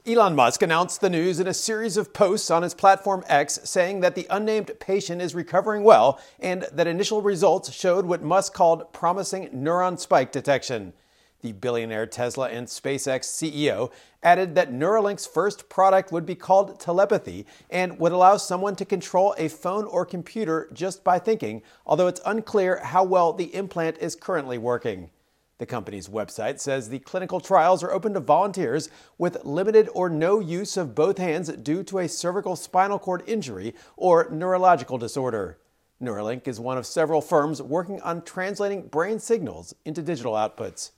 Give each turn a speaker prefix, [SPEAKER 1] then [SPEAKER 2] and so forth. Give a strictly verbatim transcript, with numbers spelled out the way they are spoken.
[SPEAKER 1] Elon Musk announced the news in a series of posts on his platform X, saying that the unnamed patient is recovering well and that initial results showed what Musk called promising neuron spike detection. The billionaire Tesla and SpaceX C E O added that Neuralink's first product would be called telepathy and would allow someone to control a phone or computer just by thinking, although it's unclear how well the implant is currently working. The company's website says the clinical trials are open to volunteers with limited or no use of both hands due to a cervical spinal cord injury or neurological disorder. Neuralink is one of several firms working on translating brain signals into digital outputs.